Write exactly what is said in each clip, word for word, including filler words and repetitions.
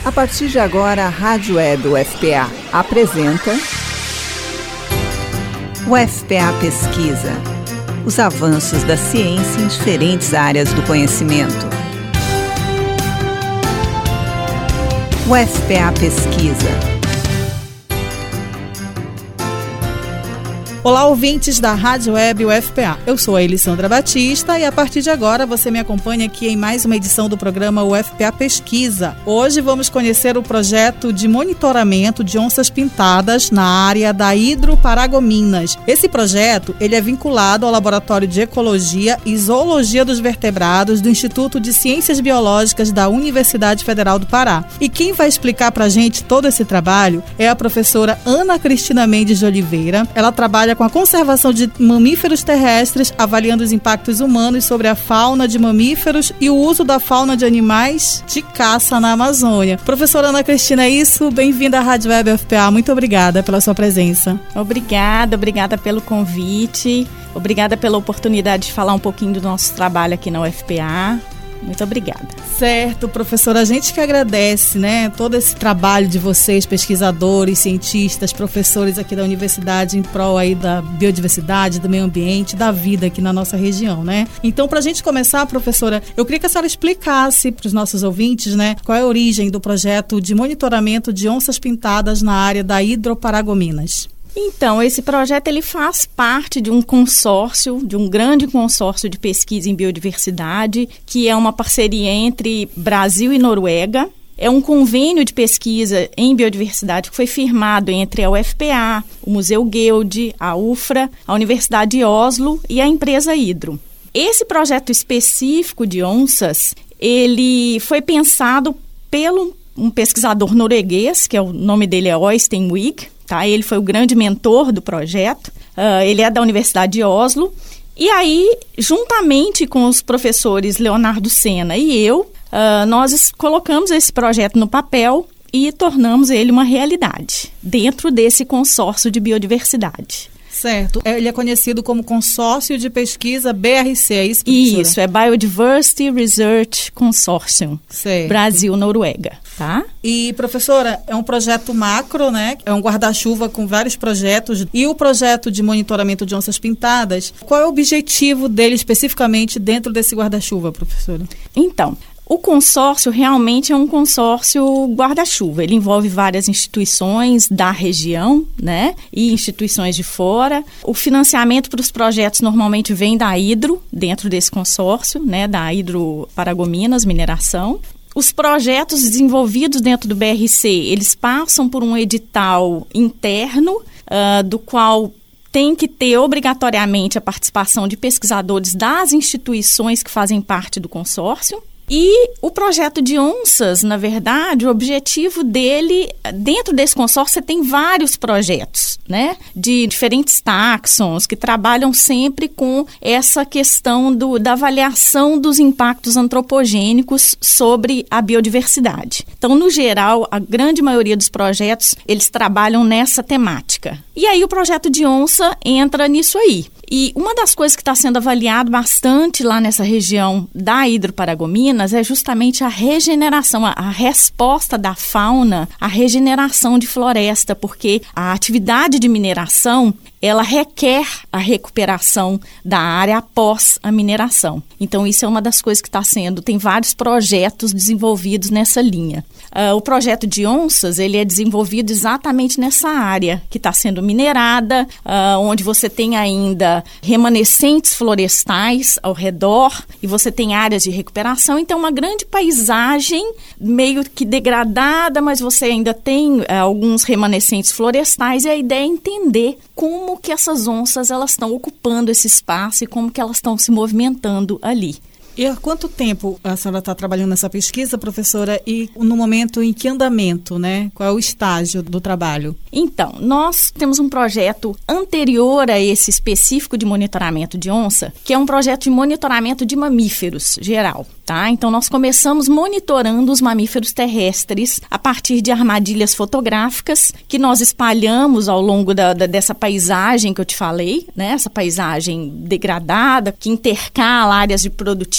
A partir de agora, a Rádio Web U F P A apresenta U F P A Pesquisa. Os avanços da ciência em diferentes áreas do conhecimento. U F P A Pesquisa. Olá, ouvintes da Rádio Web U F P A. Eu sou a Elisandra Batista e a partir de agora você me acompanha aqui em mais uma edição do programa U F P A Pesquisa. Hoje vamos conhecer o projeto de monitoramento de onças pintadas na área da Hidro-Paragominas. Esse projeto ele é vinculado ao Laboratório de Ecologia e Zoologia dos Vertebrados do Instituto de Ciências Biológicas da Universidade Federal do Pará. E quem vai explicar para a gente todo esse trabalho é a professora Ana Cristina Mendes de Oliveira. Ela trabalha com a conservação de mamíferos terrestres, avaliando os impactos humanos sobre a fauna de mamíferos e o uso da fauna de animais de caça na Amazônia. Professora Ana Cristina, é isso? Bem-vinda à Rádio Web U F P A. Muito obrigada pela sua presença. Obrigada, obrigada pelo convite. Obrigada pela oportunidade de falar um pouquinho do nosso trabalho aqui na U F P A. Muito obrigada. Certo, professora, a gente que agradece, né, todo esse trabalho de vocês, pesquisadores, cientistas, professores aqui da universidade em prol aí da biodiversidade, do meio ambiente, da vida aqui na nossa região, né? Então, para a gente começar, professora, eu queria que a senhora explicasse para os nossos ouvintes, né, qual é a origem do projeto de monitoramento de onças pintadas na área da Hidro-Paragominas. Então, esse projeto ele faz parte de um consórcio, de um grande consórcio de pesquisa em biodiversidade, que é uma parceria entre Brasil e Noruega. É um convênio de pesquisa em biodiversidade que foi firmado entre a U F P A, o Museu Geude, a U F R A, a Universidade de Oslo e a empresa Hydro. Esse projeto específico de onças, ele foi pensado pelo um pesquisador norueguês, que é o nome dele é Øystein Wiig. Tá? Ele foi o grande mentor do projeto, uh, ele é da Universidade de Oslo, e aí, juntamente com os professores Leonardo Senna e eu, uh, nós colocamos esse projeto no papel e tornamos ele uma realidade, dentro desse consórcio de biodiversidade. Certo. Ele é conhecido como Consórcio de Pesquisa B R C, é isso, professora? Isso, é Biodiversity Research Consortium, certo. Brasil-Noruega, tá? E, professora, é um projeto macro, né? É um guarda-chuva com vários projetos. E o projeto de monitoramento de onças pintadas, qual é o objetivo dele especificamente dentro desse guarda-chuva, professora? Então, o consórcio realmente é um consórcio guarda-chuva. Ele envolve várias instituições da região, né, e instituições de fora. O financiamento para os projetos normalmente vem da Hydro, dentro desse consórcio, né, da Hidro-Paragominas Mineração. Os projetos desenvolvidos dentro do B R C, eles passam por um edital interno, uh, do qual tem que ter obrigatoriamente a participação de pesquisadores das instituições que fazem parte do consórcio. E o projeto de onças, na verdade, o objetivo dele, dentro desse consórcio, você tem vários projetos, né, de diferentes táxons que trabalham sempre com essa questão do, da avaliação dos impactos antropogênicos sobre a biodiversidade. Então, no geral, a grande maioria dos projetos, eles trabalham nessa temática. E aí o projeto de onça entra nisso aí. E uma das coisas que está sendo avaliado bastante lá nessa região da Hidro-Paragominas é justamente a regeneração, a, a resposta da fauna à regeneração de floresta, porque a atividade de mineração, ela requer a recuperação da área após a mineração. Então, isso é uma das coisas que está sendo, tem vários projetos desenvolvidos nessa linha. Uh, o projeto de onças, ele é desenvolvido exatamente nessa área que está sendo minerada, uh, onde você tem ainda remanescentes florestais ao redor e você tem áreas de recuperação. Então, uma grande paisagem meio que degradada, mas você ainda tem uh, alguns remanescentes florestais, e a ideia é entender como que essas onças elas estão ocupando esse espaço e como que elas estão se movimentando ali. E há quanto tempo a senhora está trabalhando nessa pesquisa, professora, e no momento em que andamento, né? Qual é o estágio do trabalho? Então, nós temos um projeto anterior a esse específico de monitoramento de onça, que é um projeto de monitoramento de mamíferos geral. Tá? Então, nós começamos monitorando os mamíferos terrestres a partir de armadilhas fotográficas que nós espalhamos ao longo da, da, dessa paisagem que eu te falei, né? Essa paisagem degradada, que intercala áreas de produtivo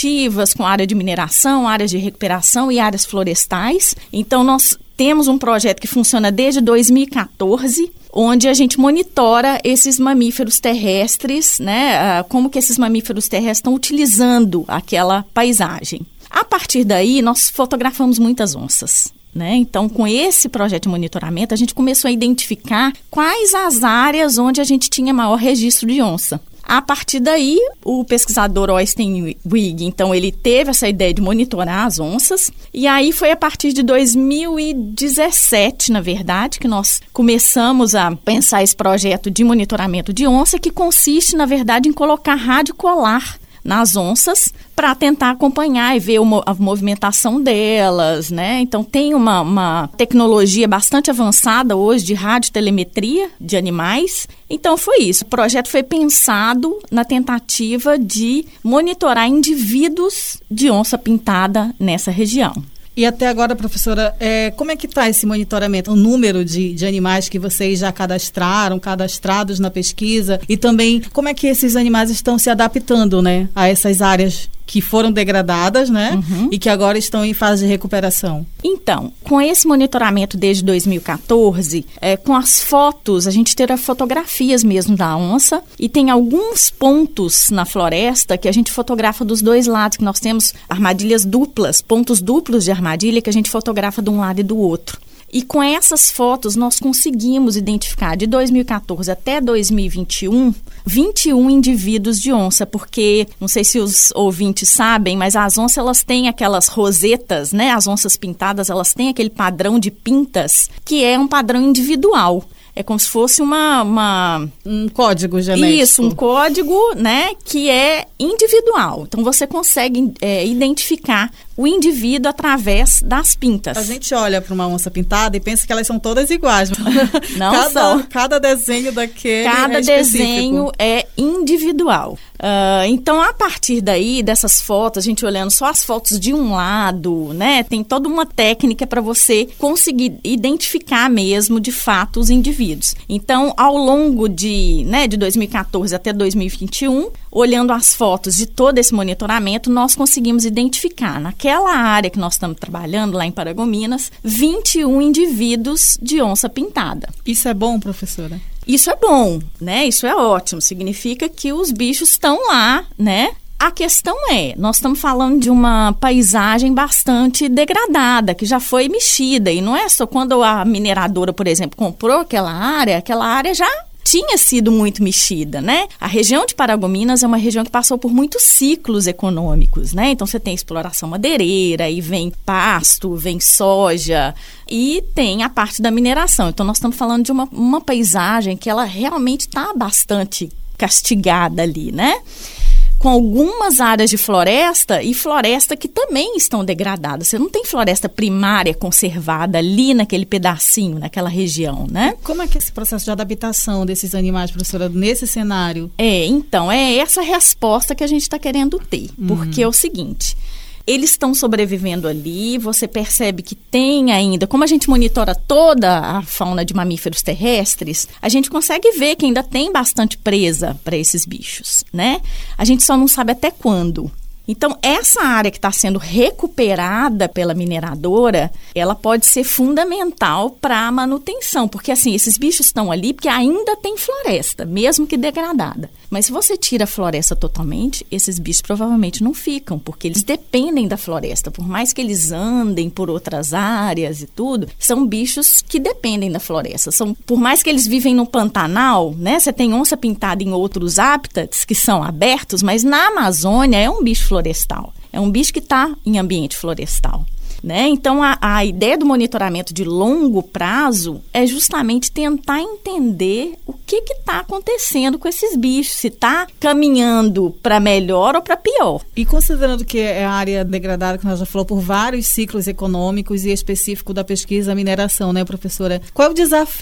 nativas, com área de mineração, áreas de recuperação e áreas florestais. Então, nós temos um projeto que funciona desde dois mil e quatorze, onde a gente monitora esses mamíferos terrestres, né? Como que esses mamíferos terrestres estão utilizando aquela paisagem. A partir daí, nós fotografamos muitas onças. Né? Então, com esse projeto de monitoramento, a gente começou a identificar quais as áreas onde a gente tinha maior registro de onça. A partir daí, o pesquisador Oystein Wigg, então, ele teve essa ideia de monitorar as onças. E aí foi a partir de dois mil e dezessete, na verdade, que nós começamos a pensar esse projeto de monitoramento de onça, que consiste, na verdade, em colocar rádio colar nas onças para tentar acompanhar e ver a movimentação delas, né? Então, tem uma, uma tecnologia bastante avançada hoje de radiotelemetria de animais. Então, foi isso. O projeto foi pensado na tentativa de monitorar indivíduos de onça pintada nessa região. E até agora, professora, é, como é que está esse monitoramento? O número de, de animais que vocês já cadastraram, cadastrados na pesquisa, e também como é que esses animais estão se adaptando, né, a essas áreas que foram degradadas, né, uhum. e que agora estão em fase de recuperação? Então, com esse monitoramento desde dois mil e quatorze, é, com as fotos, a gente tira fotografias mesmo da onça, e tem alguns pontos na floresta que a gente fotografa dos dois lados, que nós temos armadilhas duplas, pontos duplos de armadilha que a gente fotografa de um lado e do outro. E com essas fotos, nós conseguimos identificar, de dois mil e quatorze até dois mil e vinte e um, vinte e um indivíduos de onça, porque, não sei se os ouvintes sabem, mas as onças, elas têm aquelas rosetas, né? As onças pintadas, elas têm aquele padrão de pintas, que é um padrão individual. É como se fosse uma, uma... um código genético. Isso, um código, né, que é individual. Então, você consegue é, identificar o indivíduo através das pintas. A gente olha para uma onça pintada e pensa que elas são todas iguais. Não cada, são. Cada desenho daquele Cada é desenho é individual. Uh, então, a partir daí, dessas fotos, a gente olhando só as fotos de um lado, né, tem toda uma técnica para você conseguir identificar mesmo, de fato, os indivíduos. Então, ao longo de, né, de dois mil e quatorze até dois mil e vinte e um, olhando as fotos de todo esse monitoramento, nós conseguimos identificar, naquela área que nós estamos trabalhando, lá em Paragominas, vinte e um indivíduos de onça pintada. Isso é bom, professora? Isso é bom, né? Isso é ótimo. Significa que os bichos estão lá, né? A questão é, nós estamos falando de uma paisagem bastante degradada, que já foi mexida. E não é só quando a mineradora, por exemplo, comprou aquela área, aquela área já tinha sido muito mexida, né? A região de Paragominas é uma região que passou por muitos ciclos econômicos, né? Então, você tem exploração madeireira, aí vem pasto, vem soja e tem a parte da mineração. Então, nós estamos falando de uma, uma paisagem que ela realmente está bastante castigada ali, né? Com algumas áreas de floresta e floresta que também estão degradadas. Você não tem floresta primária conservada ali naquele pedacinho, naquela região, né? Como é que é esse processo de adaptação desses animais, professora, nesse cenário? É, então, é essa resposta que a gente está querendo ter. Uhum. Porque é o seguinte... Eles estão sobrevivendo ali, você percebe que tem ainda, como a gente monitora toda a fauna de mamíferos terrestres, a gente consegue ver que ainda tem bastante presa para esses bichos, né? A gente só não sabe até quando. Então, essa área que está sendo recuperada pela mineradora, ela pode ser fundamental para a manutenção, porque assim, esses bichos estão ali porque ainda tem floresta, mesmo que degradada. Mas se você tira a floresta totalmente, esses bichos provavelmente não ficam, porque eles dependem da floresta. Por mais que eles andem por outras áreas e tudo, são bichos que dependem da floresta. São, por mais que eles vivem no Pantanal, né? Você tem onça pintada em outros hábitats que são abertos, mas na Amazônia é um bicho florestal. É um bicho que está em ambiente florestal. Né? Então, a, a ideia do monitoramento de longo prazo é justamente tentar entender o que está acontecendo com esses bichos, se está caminhando para melhor ou para pior. E considerando que é a área degradada, que nós já falamos, por vários ciclos econômicos e específico da pesquisa, a mineração, né, professora? Qual é o desafio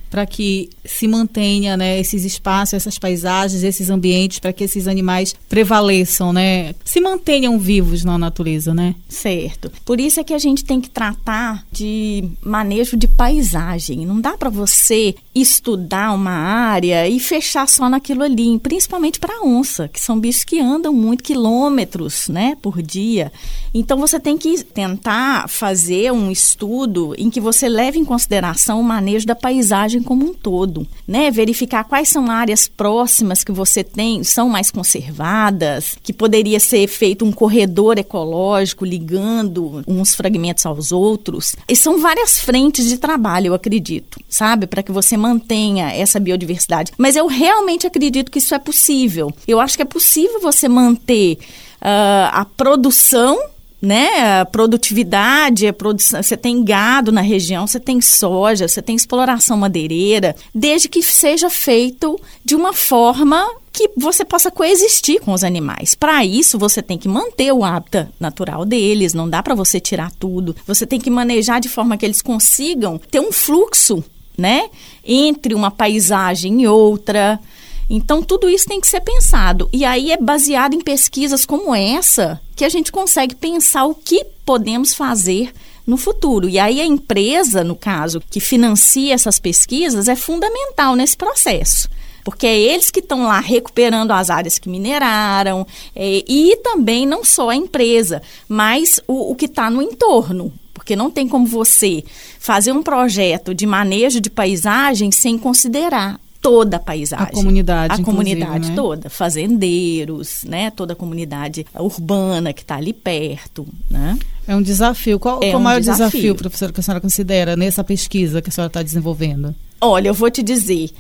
para que se mantenha, né, esses espaços, essas paisagens, esses ambientes, para que esses animais prevaleçam, né, se mantenham vivos na natureza, né? Certo. Por isso é que a gente tem que tratar de manejo de paisagem. Não dá para você estudar uma área e fechar só naquilo ali, principalmente para onça, que são bichos que andam muito quilômetros, né, por dia. Então você tem que tentar fazer um estudo em que você leve em consideração o manejo da paisagem como um todo, né? Verificar quais são áreas próximas que você tem, são mais conservadas, que poderia ser feito um corredor ecológico ligando uns fragmentos aos outros. E são várias frentes de trabalho, eu acredito, sabe? Para que você mantenha essa biodiversidade. Mas eu realmente acredito que isso é possível. Eu acho que é possível você manter uh, a produção, né, a produtividade, a produção, você tem gado na região, você tem soja, você tem exploração madeireira, desde que seja feito de uma forma que você possa coexistir com os animais. Para isso, você tem que manter o hábitat natural deles, não dá para você tirar tudo. Você tem que manejar de forma que eles consigam ter um fluxo, né, entre uma paisagem e outra. Então, tudo isso tem que ser pensado. E aí é baseado em pesquisas como essa que a gente consegue pensar o que podemos fazer no futuro. E aí a empresa, no caso, que financia essas pesquisas, é fundamental nesse processo. Porque é eles que estão lá recuperando as áreas que mineraram, é, e também não só a empresa, mas o, o que está no entorno. Porque não tem como você fazer um projeto de manejo de paisagem sem considerar toda a paisagem. A comunidade, A comunidade né? toda. Fazendeiros, né? Toda a comunidade urbana que está ali perto, né? É um desafio. Qual, é qual o um maior desafio. desafio, professora, que a senhora considera nessa pesquisa que a senhora está desenvolvendo? Olha, eu vou te dizer,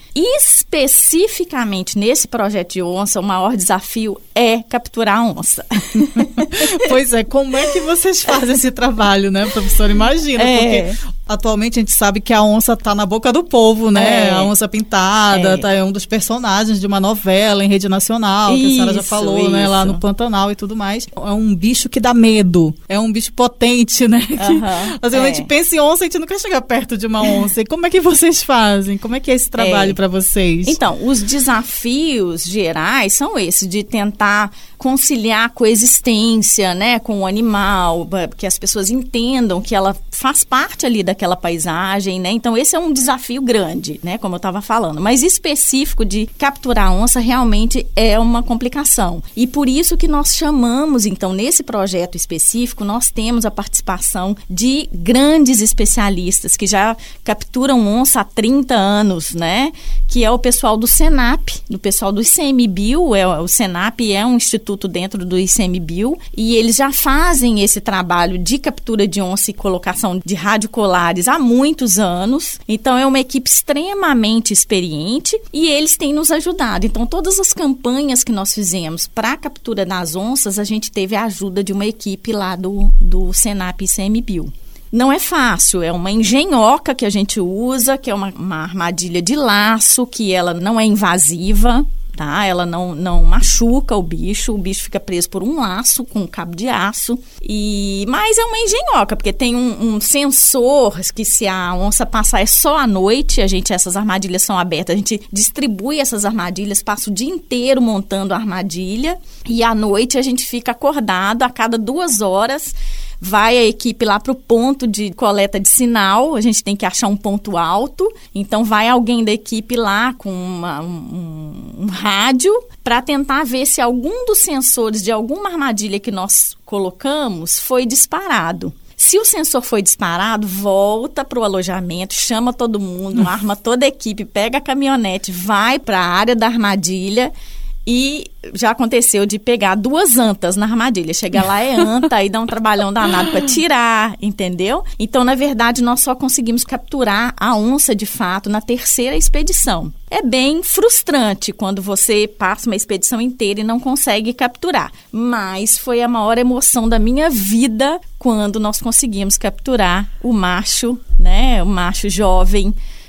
especificamente nesse projeto de onça, o maior desafio é capturar a onça. Pois é, como é que vocês fazem esse trabalho, né, professora? Imagina, é. porque atualmente a gente sabe que a onça está na boca do povo, né? É. A onça pintada, é. Tá, é um dos personagens de uma novela em rede nacional, que isso, a senhora já falou, isso. né, lá no Pantanal e tudo mais. É um bicho que dá medo, é um bicho potente, né? Que, uh-huh, às vezes é. a gente pensa em onça, a gente não quer chegar perto de uma onça. E como é que vocês fazem? Como é que é esse trabalho é. para vocês? Então, os desafios gerais são esses, de tentar conciliar a coexistência, né, com o animal, que as pessoas entendam que ela faz parte ali daquela paisagem, né? Então, esse é um desafio grande, né, como eu estava falando. Mas específico de capturar a onça realmente é uma complicação. E por isso que nós chamamos, então, nesse projeto específico, nós temos a participação de grandes especialistas que já capturam onça há trinta anos, né? Que é o pessoal do Senap, do pessoal do ICMBio. É, o Senap é um instituto dentro do ICMBio e eles já fazem esse trabalho de captura de onça e colocação de radiocolares há muitos anos. Então, é uma equipe extremamente experiente e eles têm nos ajudado. Então, todas as campanhas que nós fizemos para a captura das onças, a gente teve a ajuda de uma equipe lá do, do Senap ICMBio. Não é fácil, é uma engenhoca que a gente usa, que é uma, uma armadilha de laço, que ela não é invasiva, tá? Ela não, não machuca o bicho, o bicho fica preso por um laço com um cabo de aço. E, mas é uma engenhoca, porque tem um, um sensor que, se a onça passar é só à noite, a gente, essas armadilhas são abertas, a gente distribui essas armadilhas, passa o dia inteiro montando a armadilha e à noite a gente fica acordado a cada duas horas. Vai a equipe lá para o ponto de coleta de sinal, a gente tem que achar um ponto alto, então vai alguém da equipe lá com uma, um, um rádio para tentar ver se algum dos sensores de alguma armadilha que nós colocamos foi disparado. Se o sensor foi disparado, volta para o alojamento, chama todo mundo, arma toda a equipe, pega a caminhonete, vai para a área da armadilha. E já aconteceu de pegar duas antas na armadilha. Chegar lá é anta, aí dá um trabalhão danado para tirar, entendeu? Então, na verdade, nós só conseguimos capturar a onça, de fato, na terceira expedição. É bem frustrante quando você passa uma expedição inteira e não consegue capturar. Mas foi a maior emoção da minha vida quando nós conseguimos capturar o macho, né? O macho jovem,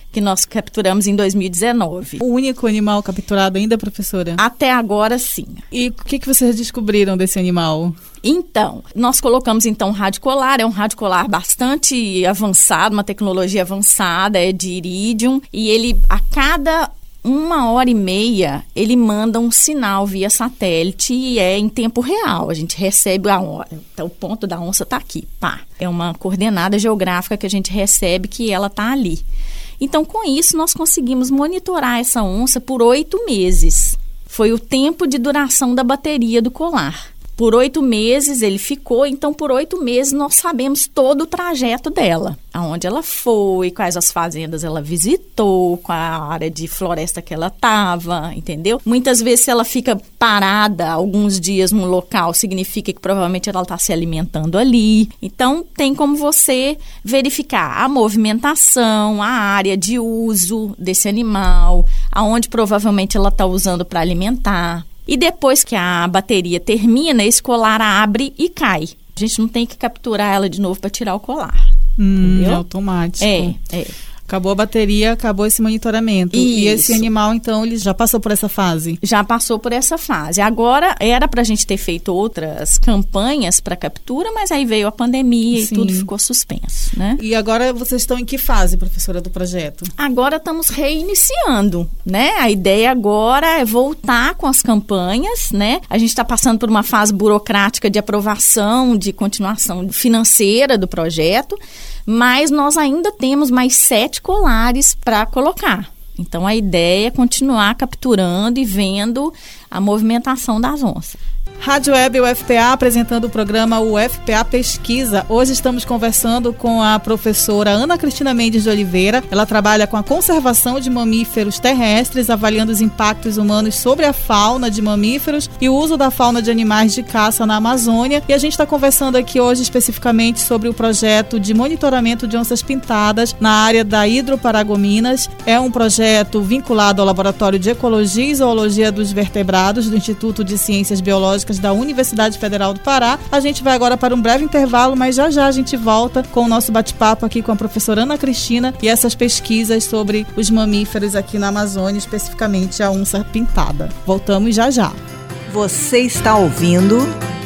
que nós capturamos em dois mil e dezenove. O único animal capturado ainda, professora? Até agora, sim. E o que, que vocês descobriram desse animal? Então, nós colocamos então um rádio colar, é um rádio colar bastante avançado, uma tecnologia avançada, é de irídium, e ele a cada uma hora e meia ele manda um sinal via satélite e é em tempo real, a gente recebe a hora, então o ponto da onça está aqui, pá, é uma coordenada geográfica que a gente recebe que ela está ali. Então, com isso, nós conseguimos monitorar essa onça por oito meses, foi o tempo de duração da bateria do colar. Por oito meses ele ficou, então por oito meses nós sabemos todo o trajeto dela. Aonde ela foi, quais as fazendas ela visitou, qual a área de floresta que ela estava, entendeu? Muitas vezes se ela fica parada alguns dias num local, significa que provavelmente ela está se alimentando ali. Então tem como você verificar a movimentação, a área de uso desse animal, aonde provavelmente ela está usando para alimentar. E depois que a bateria termina, esse colar abre e cai. A gente não tem que capturar ela de novo para tirar o colar. Hum, entendeu? É automático. É, é. Acabou a bateria, acabou esse monitoramento. Isso. E esse animal, então, ele já passou por essa fase? Já passou por essa fase. Agora, era para a gente ter feito outras campanhas para captura, mas aí veio a pandemia Sim. e tudo ficou suspenso, né? E agora vocês estão em que fase, professora, do projeto? Agora estamos reiniciando, né? A ideia agora é voltar com as campanhas, né? A gente está passando por uma fase burocrática de aprovação, de continuação financeira do projeto, mas nós ainda temos mais sete colares para colocar. Então, a ideia é continuar capturando e vendo a movimentação das onças. Rádio Web U F P A apresentando o programa U F P A Pesquisa. Hoje estamos conversando com a professora Ana Cristina Mendes de Oliveira. Ela trabalha com a conservação de mamíferos terrestres, avaliando os impactos humanos sobre a fauna de mamíferos e o uso da fauna de animais de caça na Amazônia. E a gente está conversando aqui hoje especificamente sobre o projeto de monitoramento de onças pintadas na área da Hidroparagominas. É um projeto vinculado ao Laboratório de Ecologia e Zoologia dos Vertebrados do Instituto de Ciências Biológicas da Universidade Federal do Pará. A gente vai agora para um breve intervalo, mas já já a gente volta com o nosso bate-papo aqui com a professora Ana Cristina e essas pesquisas sobre os mamíferos aqui na Amazônia, especificamente a onça pintada. Voltamos já já. Você está ouvindo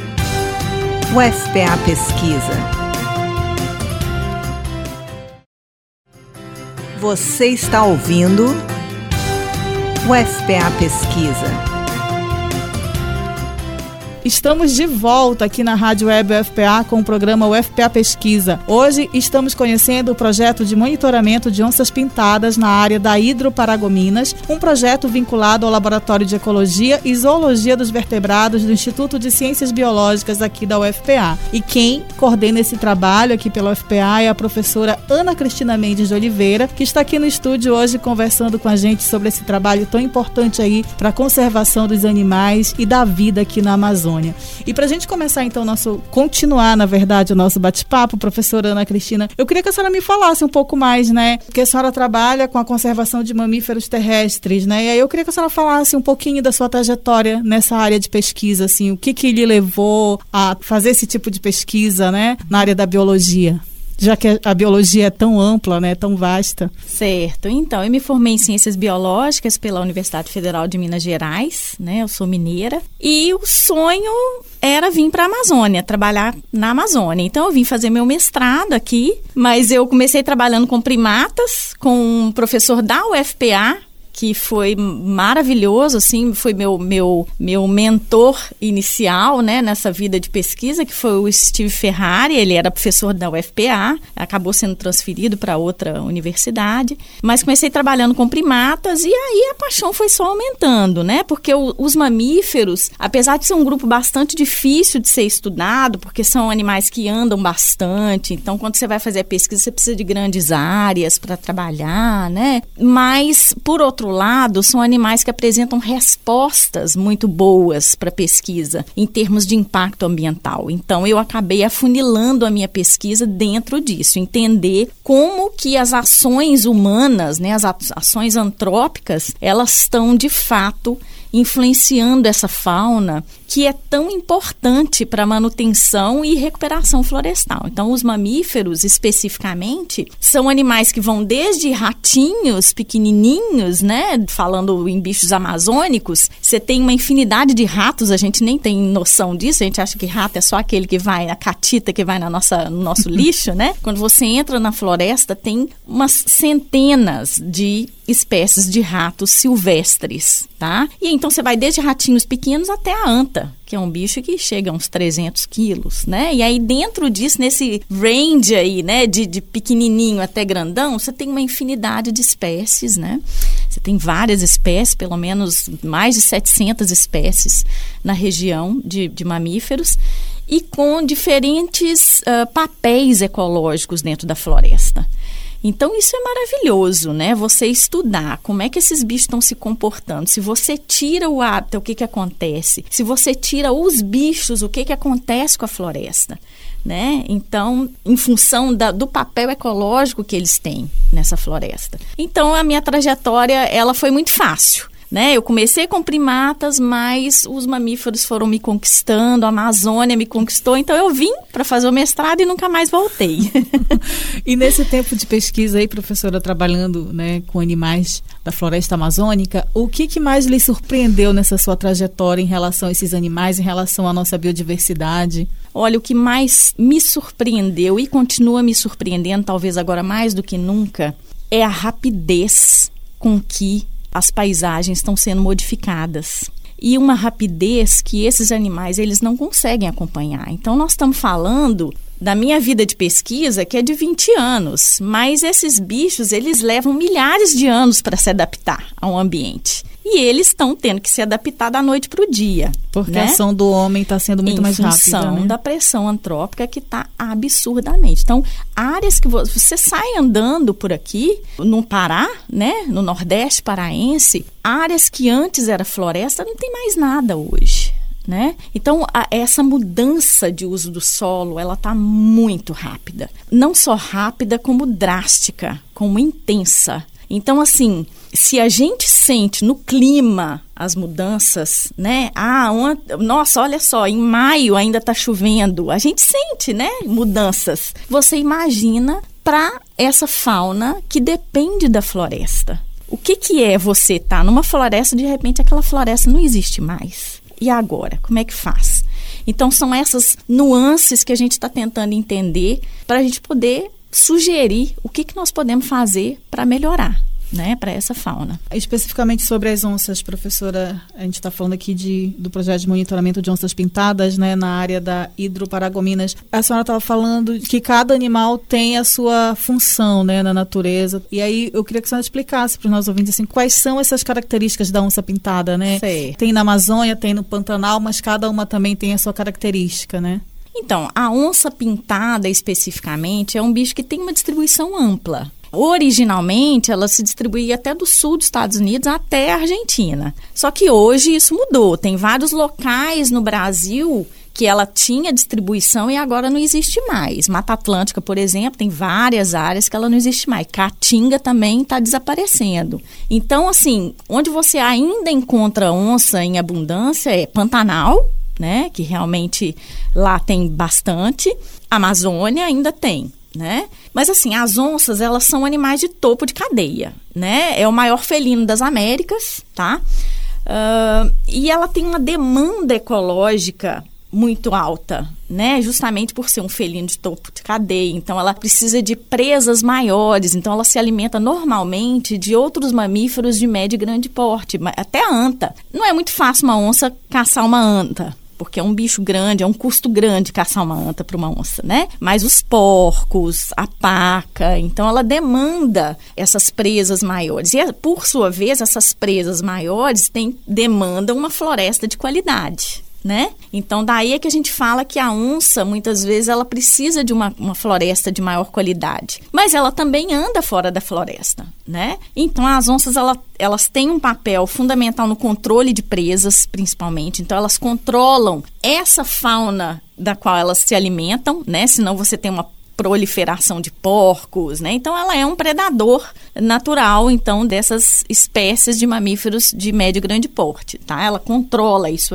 U F P A Pesquisa. Você está ouvindo U F P A Pesquisa. Estamos de volta aqui na Rádio Web U F P A com o programa U F P A Pesquisa. Hoje estamos conhecendo o projeto de monitoramento de onças pintadas na área da Hidroparagominas, um projeto vinculado ao Laboratório de Ecologia e Zoologia dos Vertebrados do Instituto de Ciências Biológicas aqui da U F P A. E quem coordena esse trabalho aqui pela U F P A é a professora Ana Cristina Mendes de Oliveira, que está aqui no estúdio hoje conversando com a gente sobre esse trabalho tão importante aí para a conservação dos animais e da vida aqui na Amazônia. E para a gente começar então, nosso, continuar na verdade o nosso bate-papo, professora Ana Cristina, eu queria que a senhora me falasse um pouco mais, né, porque a senhora trabalha com a conservação de mamíferos terrestres, né, e aí eu queria que a senhora falasse um pouquinho da sua trajetória nessa área de pesquisa, assim, o que que lhe levou a fazer esse tipo de pesquisa, né, na área da biologia. Já que a biologia é tão ampla, né, tão vasta. Certo. Então, eu me formei em Ciências Biológicas pela Universidade Federal de Minas Gerais, né? Eu sou mineira. E o sonho era vir para a Amazônia, trabalhar na Amazônia. Então, eu vim fazer meu mestrado aqui, mas eu comecei trabalhando com primatas, com um professor da U F P A, que foi maravilhoso, assim, foi meu, meu, meu mentor inicial, né, nessa vida de pesquisa, que foi o Steve Ferrari. Ele era professor da U F P A, acabou sendo transferido para outra universidade, mas comecei trabalhando com primatas e aí a paixão foi só aumentando, né, porque o, os mamíferos, apesar de ser um grupo bastante difícil de ser estudado, porque são animais que andam bastante, então quando você vai fazer a pesquisa você precisa de grandes áreas para trabalhar, né, mas por outro lado, são animais que apresentam respostas muito boas para a pesquisa em termos de impacto ambiental. Então, eu acabei afunilando a minha pesquisa dentro disso, entender como que as ações humanas, né, as ações antrópicas, elas estão, de fato, influenciando essa fauna que é tão importante para a manutenção e recuperação florestal. Então, os mamíferos, especificamente, são animais que vão desde ratinhos pequenininhos, né? Falando em bichos amazônicos, você tem uma infinidade de ratos, a gente nem tem noção disso, a gente acha que rato é só aquele que vai, a catita que vai na nossa, no nosso lixo, né? Quando você entra na floresta, tem umas centenas de espécies de ratos silvestres, tá? E então você vai desde ratinhos pequenos até a anta, que é um bicho que chega a uns trezentos quilos, né? E aí dentro disso, nesse range aí, né, de, de pequenininho até grandão, você tem uma infinidade de espécies, né? Você tem várias espécies, pelo menos mais de setecentas espécies na região de, de mamíferos, e com diferentes uh, papéis ecológicos dentro da floresta. Então, isso é maravilhoso, né? Você estudar como é que esses bichos estão se comportando. Se você tira o hábitat, o que que acontece? Se você tira os bichos, o que que acontece com a floresta? Né? Então, em função da, do papel ecológico que eles têm nessa floresta. Então, a minha trajetória, ela foi muito fácil. Né? Eu comecei com primatas, mas os mamíferos foram me conquistando, a Amazônia me conquistou, então eu vim para fazer o mestrado e nunca mais voltei. E nesse tempo de pesquisa aí, professora, trabalhando, né, com animais da floresta amazônica, o que, que mais lhe surpreendeu nessa sua trajetória em relação a esses animais, em relação à nossa biodiversidade? Olha, o que mais me surpreendeu e continua me surpreendendo, talvez agora mais do que nunca, é a rapidez com que as paisagens estão sendo modificadas. E uma rapidez que esses animais eles não conseguem acompanhar. Então, nós estamos falando da minha vida de pesquisa, que é de vinte anos. Mas esses bichos, eles levam milhares de anos para se adaptar a um ambiente. E eles estão tendo que se adaptar da noite para o dia. Porque né? a ação do homem está sendo muito em mais rápida. Em função né? da pressão antrópica que está absurdamente. Então, áreas que você, você sai andando por aqui, no Pará, né, no Nordeste paraense, áreas que antes era floresta, não tem mais nada hoje. Né? Então, a, essa mudança de uso do solo, ela está muito rápida. Não só rápida, como drástica, como intensa. Então, assim, se a gente sente no clima as mudanças, né? Ah, uma, nossa, olha só, em maio ainda está chovendo. A gente sente, né? Mudanças. Você imagina para essa fauna que depende da floresta. O que, que é você estar tá numa floresta, de repente aquela floresta não existe mais. E agora? Como é que faz? Então, são essas nuances que a gente está tentando entender para a gente poder sugerir o que, que nós podemos fazer para melhorar, né, para essa fauna. Especificamente sobre as onças, professora, a gente está falando aqui de, do projeto de monitoramento de onças pintadas, né, na área da Hidroparagominas. A senhora estava falando que cada animal tem a sua função, né, na natureza. E aí eu queria que a senhora explicasse para os nossos ouvintes assim, quais são essas características da onça pintada, né? Sei. Tem na Amazônia, tem no Pantanal, mas cada uma também tem a sua característica, né? Então, a onça pintada especificamente é um bicho que tem uma distribuição ampla. Originalmente, ela se distribuía até do sul dos Estados Unidos até a Argentina. Só que hoje isso mudou. Tem vários locais no Brasil que ela tinha distribuição e agora não existe mais. Mata Atlântica, por exemplo, tem várias áreas que ela não existe mais. Caatinga também está desaparecendo. Então, assim, onde você ainda encontra onça em abundância é Pantanal, né, que realmente lá tem bastante. Amazônia ainda tem, né? Mas assim, as onças, elas são animais de topo de cadeia, né? É o maior felino das Américas, tá? Uh, e ela tem uma demanda ecológica muito alta, né? Justamente por ser um felino de topo de cadeia. Então, ela precisa de presas maiores. Então, ela se alimenta normalmente de outros mamíferos de médio e grande porte, até a anta. Não é muito fácil uma onça caçar uma anta, porque é um bicho grande, é um custo grande caçar uma anta para uma onça, né? Mas os porcos, a paca, então ela demanda essas presas maiores. E, por sua vez, essas presas maiores têm, demandam uma floresta de qualidade, né? Então, daí é que a gente fala que a onça, muitas vezes, ela precisa de uma, uma floresta de maior qualidade. Mas ela também anda fora da floresta, né? Então, as onças, ela, elas têm um papel fundamental no controle de presas, principalmente. Então, elas controlam essa fauna da qual elas se alimentam, né? Senão você tem uma proliferação de porcos, né? Então, ela é um predador natural, então, dessas espécies de mamíferos de médio e grande porte, tá? Ela controla isso aí.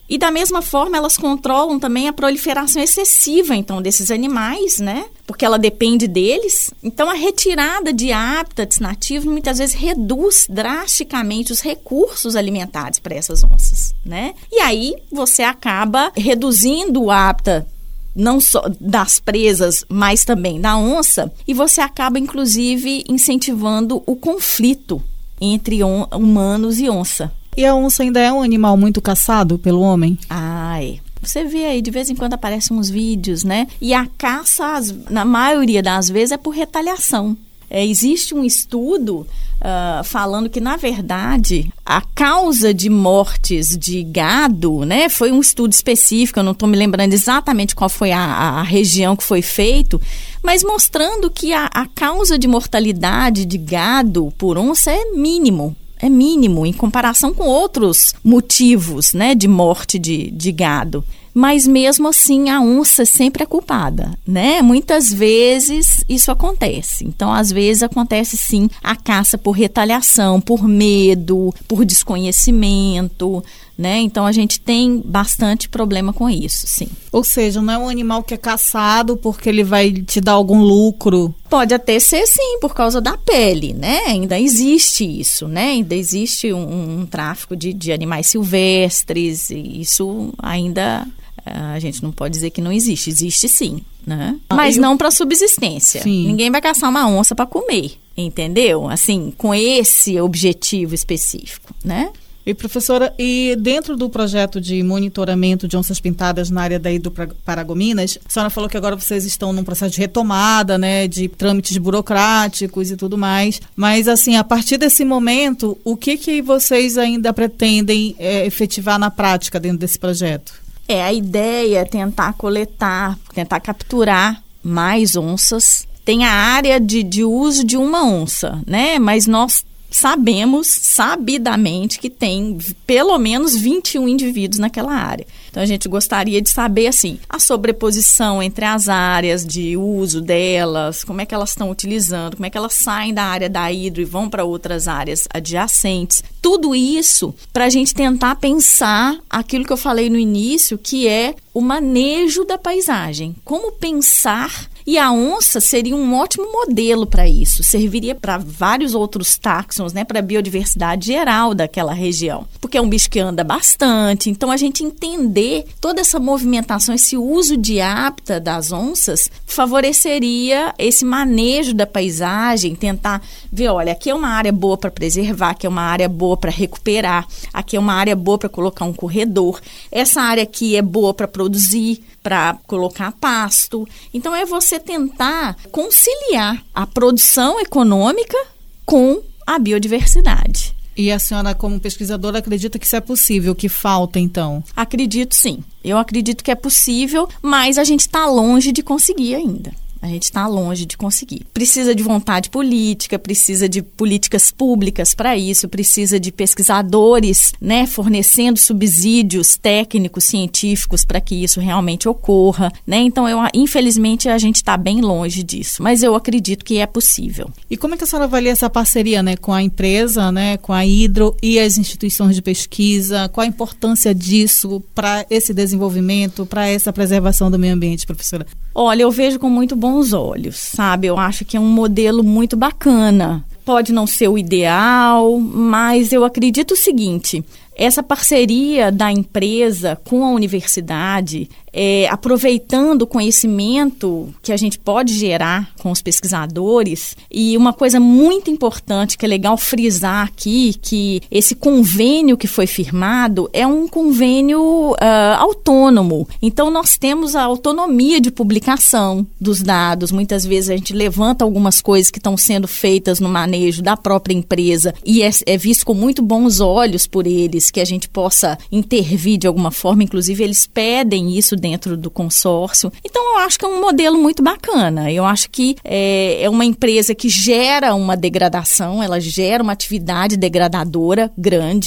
E da mesma forma, elas controlam também a proliferação excessiva, então, desses animais, né? Porque ela depende deles. Então, a retirada de hábitats nativos muitas vezes reduz drasticamente os recursos alimentares para essas onças, né? E aí, você acaba reduzindo o hábitat não só das presas, mas também da onça, e você acaba, inclusive, incentivando o conflito entre on- humanos e onça. E a onça ainda é um animal muito caçado pelo homem? Ah, é. Você vê aí, de vez em quando aparecem uns vídeos, né? E a caça, as, na maioria das vezes, é por retaliação. É, existe um estudo uh, falando que, na verdade, a causa de mortes de gado, né? Foi um estudo específico, eu não estou me lembrando exatamente qual foi a, a região que foi feito, mas mostrando que a, a causa de mortalidade de gado por onça é mínimo. É mínimo em comparação com outros motivos, né, de morte de, de gado. Mas mesmo assim a onça sempre é culpada, né? Muitas vezes isso acontece. Então, às vezes acontece sim a caça por retaliação, por medo, por desconhecimento, né? Então a gente tem bastante problema com isso, sim. Ou seja, não é um animal que é caçado porque ele vai te dar algum lucro? Pode até ser sim, por causa da pele, né? Ainda existe isso, né? Ainda existe um, um tráfico de, de animais silvestres, e isso ainda a gente não pode dizer que não existe, existe sim, né? Ah, Mas eu... não para subsistência. Sim. Ninguém vai caçar uma onça para comer, entendeu? Assim, com esse objetivo específico, né? E, professora, e dentro do projeto de monitoramento de onças pintadas na área daí do Paragominas, a senhora falou que agora vocês estão num processo de retomada, né, de trâmites burocráticos e tudo mais, mas, assim, a partir desse momento, o que que vocês ainda pretendem é, efetivar na prática dentro desse projeto? É, a ideia é tentar coletar, tentar capturar mais onças. Tem a área de, de uso de uma onça, né, mas nós sabemos, sabidamente, que tem pelo menos vinte e um indivíduos naquela área. Então, a gente gostaria de saber, assim, a sobreposição entre as áreas de uso delas, como é que elas estão utilizando, como é que elas saem da área da hidro e vão para outras áreas adjacentes. Tudo isso para a gente tentar pensar aquilo que eu falei no início, que é o manejo da paisagem. Como pensar... E a onça seria um ótimo modelo para isso, serviria para vários outros táxons, né, para a biodiversidade geral daquela região, porque é um bicho que anda bastante. Então, a gente entender toda essa movimentação, esse uso de hábitat das onças, favoreceria esse manejo da paisagem, tentar ver, olha, aqui é uma área boa para preservar, aqui é uma área boa para recuperar, aqui é uma área boa para colocar um corredor, essa área aqui é boa para produzir, para colocar pasto. Então, é você tentar conciliar a produção econômica com a biodiversidade. E a senhora, como pesquisadora, acredita que isso é possível? O que falta, então? Acredito, sim. Eu acredito que é possível, mas a gente está longe de conseguir ainda. A gente está longe de conseguir. Precisa de vontade política, precisa de políticas públicas para isso, precisa de pesquisadores, né, fornecendo subsídios técnicos, científicos para que isso realmente ocorra, né? Então, eu, infelizmente, a gente está bem longe disso, mas eu acredito que é possível. E como é que a senhora avalia essa parceria, né, com a empresa, né, com a Hidro e as instituições de pesquisa? Qual a importância disso para esse desenvolvimento, para essa preservação do meio ambiente, professora? Olha, eu vejo com muito bons olhos, sabe? Eu acho que é um modelo muito bacana. Pode não ser o ideal, mas eu acredito o seguinte: essa parceria da empresa com a universidade, é, aproveitando o conhecimento que a gente pode gerar com os pesquisadores, e uma coisa muito importante que é legal frisar aqui, que esse convênio que foi firmado é um convênio uh, autônomo. Então, nós temos a autonomia de publicação dos dados. Muitas vezes a gente levanta algumas coisas que estão sendo feitas no manejo da própria empresa e é, é visto com muito bons olhos por eles, que a gente possa intervir de alguma forma. Inclusive, eles pedem isso dentro do consórcio. Então, eu acho que é um modelo muito bacana. Eu acho que é, é uma empresa que gera uma degradação, ela gera uma atividade degradadora grande,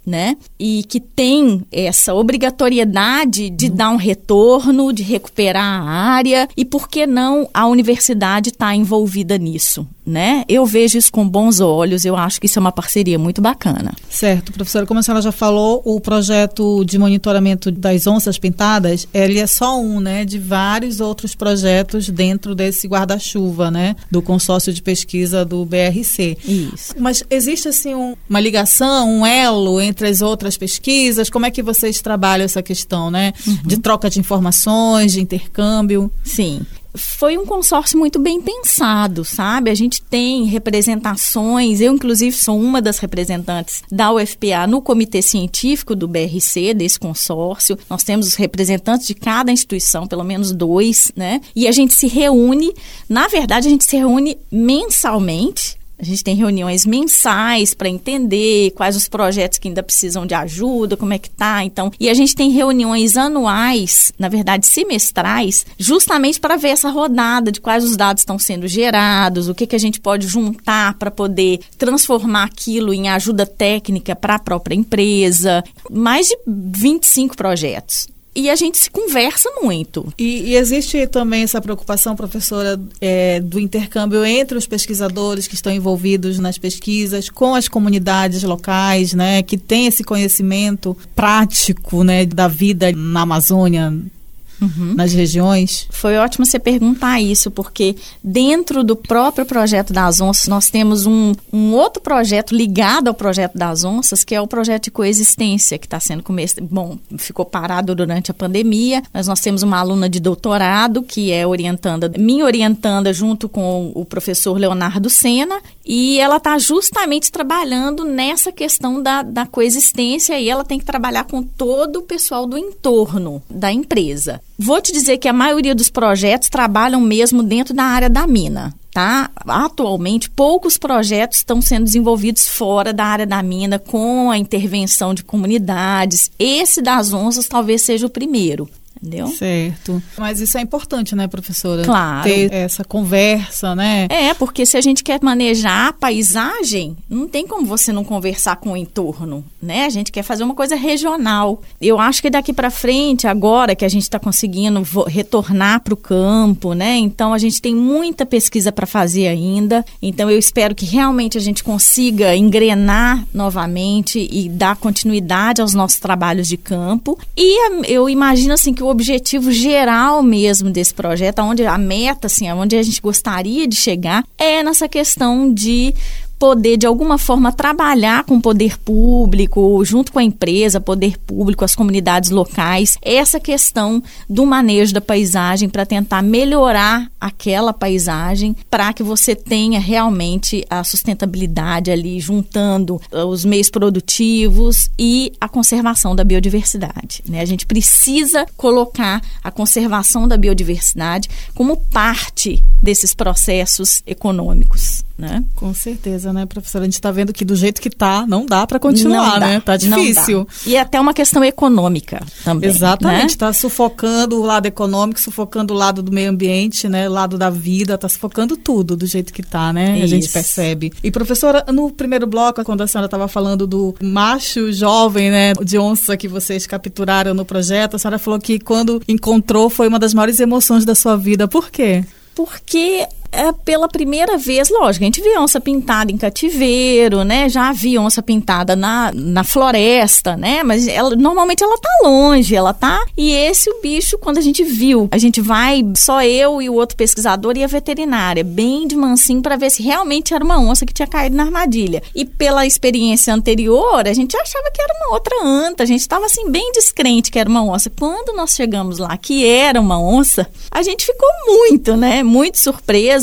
né? E que tem essa obrigatoriedade de dar um retorno, de recuperar a área, e por que não a universidade está envolvida nisso, né? Eu vejo isso com bons olhos, eu acho que isso é uma parceria muito bacana. Certo, professora, como a senhora já falou, o projeto de monitoramento das onças pintadas, ele é só um, né, de vários outros projetos dentro desse guarda-chuva, né, do consórcio de pesquisa do B R C. Isso. Mas existe, assim, um, uma ligação, um elo entre as outras pesquisas? Como é que vocês trabalham essa questão, né, uhum. de troca de informações, de intercâmbio? Sim. Foi um consórcio muito bem pensado, sabe? A gente tem representações, eu inclusive sou uma das representantes da U F P A no comitê científico do B R C, desse consórcio. Nós temos os representantes de cada instituição, pelo menos dois, né? E a gente se reúne, na verdade a gente se reúne mensalmente. A gente tem reuniões mensais para entender quais os projetos que ainda precisam de ajuda, como é que tá, então. E a gente tem reuniões anuais, na verdade semestrais, justamente para ver essa rodada de quais os dados estão sendo gerados, o que, que a gente pode juntar para poder transformar aquilo em ajuda técnica para a própria empresa. Mais de vinte e cinco projetos. E a gente se conversa muito. E, e existe também essa preocupação, professora, é, do intercâmbio entre os pesquisadores que estão envolvidos nas pesquisas com as comunidades locais, né, que têm esse conhecimento prático, né, da vida na Amazônia, uhum. nas regiões? Foi ótimo você perguntar isso, porque dentro do próprio projeto das onças, nós temos um, um outro projeto ligado ao projeto das onças, que é o projeto de coexistência, que está sendo começado. Bom, ficou parado durante a pandemia, mas nós temos uma aluna de doutorado, que é orientanda, me orientanda junto com o professor Leonardo Sena, e ela está justamente trabalhando nessa questão da, da coexistência, e ela tem que trabalhar com todo o pessoal do entorno da empresa. Vou te dizer que a maioria dos projetos trabalham mesmo dentro da área da mina, tá? Atualmente, poucos projetos estão sendo desenvolvidos fora da área da mina com a intervenção de comunidades. Esse das onças talvez seja o primeiro. Entendeu? Certo. Mas isso é importante, né, professora? Claro. Ter essa conversa, né? É, porque se a gente quer manejar a paisagem, não tem como você não conversar com o entorno, né? A gente quer fazer uma coisa regional. Eu acho que daqui para frente, agora que a gente está conseguindo retornar para o campo, né? Então, a gente tem muita pesquisa para fazer ainda. Então, eu espero que realmente a gente consiga engrenar novamente e dar continuidade aos nossos trabalhos de campo. E eu imagino, assim, que o objetivo geral mesmo desse projeto, onde a meta, assim, onde a gente gostaria de chegar, é nessa questão de poder, de alguma forma, trabalhar com o poder público, junto com a empresa, poder público, as comunidades locais, essa questão do manejo da paisagem para tentar melhorar aquela paisagem para que você tenha realmente a sustentabilidade ali, juntando os meios produtivos e a conservação da biodiversidade, né? A gente precisa colocar a conservação da biodiversidade como parte desses processos econômicos, né? Com certeza, né, professora? A gente está vendo que do jeito que está, não dá para continuar, né? Tá difícil. E é até uma questão econômica também. Exatamente. Está, né, sufocando o lado econômico, sufocando o lado do meio ambiente, né? O lado da vida, está sufocando tudo do jeito que está, né? Isso. A gente percebe. E, professora, no primeiro bloco, quando a senhora estava falando do macho jovem, né, de onça que vocês capturaram no projeto, a senhora falou que quando encontrou foi uma das maiores emoções da sua vida. Por quê? Porque é pela primeira vez, lógico, a gente vê onça pintada em cativeiro, né? Já vi onça pintada na, na floresta, né? Mas ela, normalmente ela tá longe, ela tá... E esse o bicho, quando a gente viu, a gente vai, só eu e o outro pesquisador e a veterinária, bem de mansinho para ver se realmente era uma onça que tinha caído na armadilha. E pela experiência anterior, a gente achava que era uma outra anta, a gente estava assim bem descrente que era uma onça. Quando nós chegamos lá, que era uma onça, a gente ficou muito, né? Muito surpreso.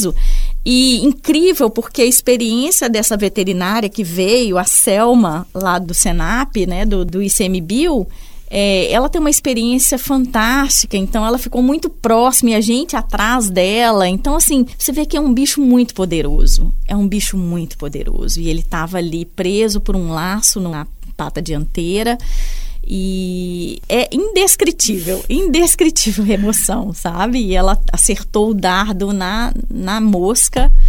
E incrível, porque a experiência dessa veterinária que veio, a Selma, lá do Senap, né, do, do I C M B I L, é, ela tem uma experiência fantástica, então ela ficou muito próxima e a gente atrás dela. Então, assim, você vê que é um bicho muito poderoso, é um bicho muito poderoso. E ele estava ali preso por um laço na pata dianteira. E é indescritível, indescritível a emoção, sabe? E ela acertou o dardo na, na mosca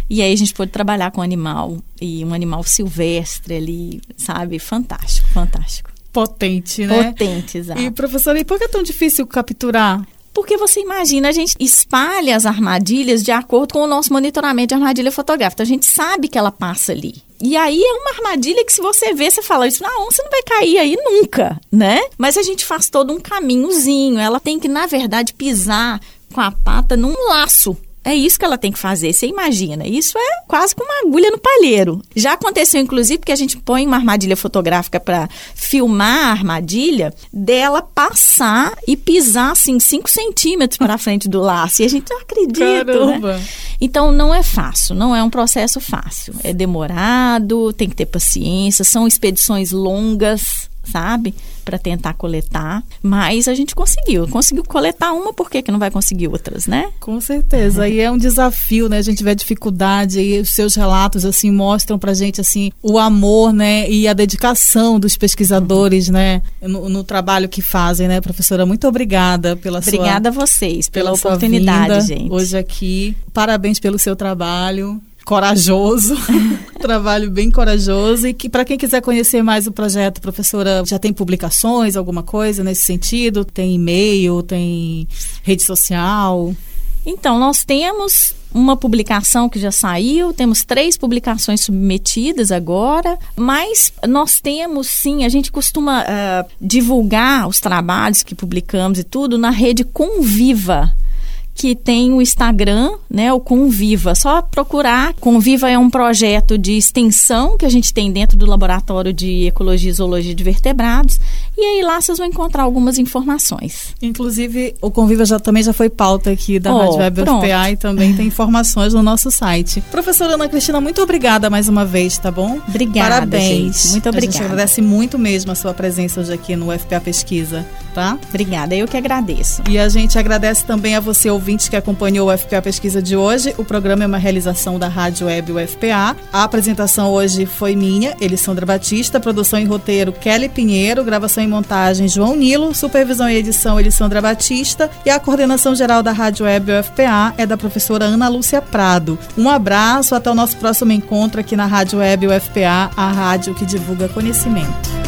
E aí a gente pôde trabalhar com animal, e um animal silvestre ali, sabe? Fantástico, fantástico. Potente, né? Potente, exato. E, professora, e por que é tão difícil capturar? Porque você imagina, a gente espalha as armadilhas de acordo com o nosso monitoramento de armadilha fotográfica. Então, a gente sabe que ela passa ali. E aí é uma armadilha que se você vê, você fala, isso na onça não vai cair aí nunca, né? Mas a gente faz todo um caminhozinho. Ela tem que, na verdade, pisar com a pata num laço. É isso que ela tem que fazer, você imagina. Isso é quase como uma agulha no palheiro. Já aconteceu, inclusive, porque a gente põe uma armadilha fotográfica para filmar a armadilha, dela passar e pisar, assim, cinco centímetros para frente do laço. E a gente não acredita, Caramba. né? Então, não é fácil, não é um processo fácil. É demorado, tem que ter paciência, são expedições longas, sabe? Para tentar coletar, mas a gente conseguiu. Conseguiu coletar uma, por que que não vai conseguir outras, né? Com certeza. E é um desafio, né? A gente vê a dificuldade e os seus relatos, assim, mostram pra gente, assim, o amor, né? E a dedicação dos pesquisadores, né? No, no trabalho que fazem, né, professora? Muito obrigada pela obrigada sua... Obrigada a vocês pela, pela vinda oportunidade, gente. Hoje aqui. Parabéns pelo seu trabalho. Corajoso, trabalho bem corajoso, e que para quem quiser conhecer mais o projeto, professora, já tem publicações, alguma coisa nesse sentido? Tem e-mail, tem rede social? Então, nós temos uma publicação que já saiu, temos três publicações submetidas agora, mas nós temos sim, a gente costuma uh, divulgar os trabalhos que publicamos e tudo na rede Conviva, que tem o Instagram, né, o Conviva. Só procurar. Conviva é um projeto de extensão que a gente tem dentro do Laboratório de Ecologia e Zoologia de Vertebrados. E aí lá vocês vão encontrar algumas informações. Inclusive, o Conviva já, também já foi pauta aqui da oh, Rádio Web pronto. U F P A, e também tem informações no nosso site. Professora Ana Cristina, muito obrigada mais uma vez, tá bom? Obrigada, Parabéns. gente. Muito obrigada. A gente agradece muito mesmo a sua presença hoje aqui no U F P A Pesquisa, tá? Obrigada, eu que agradeço. E a gente agradece também a você, ouvinte, que acompanhou o U F P A Pesquisa de hoje. O programa é uma realização da Rádio Web U F P A. A apresentação hoje foi minha, Elisandra Batista, produção e roteiro Kelly Pinheiro, gravação e montagem João Nilo, supervisão e edição Elisandra Batista, e a coordenação geral da Rádio Web U F P A é da professora Ana Lúcia Prado. Um abraço, até o nosso próximo encontro aqui na Rádio Web U F P A, a rádio que divulga conhecimento.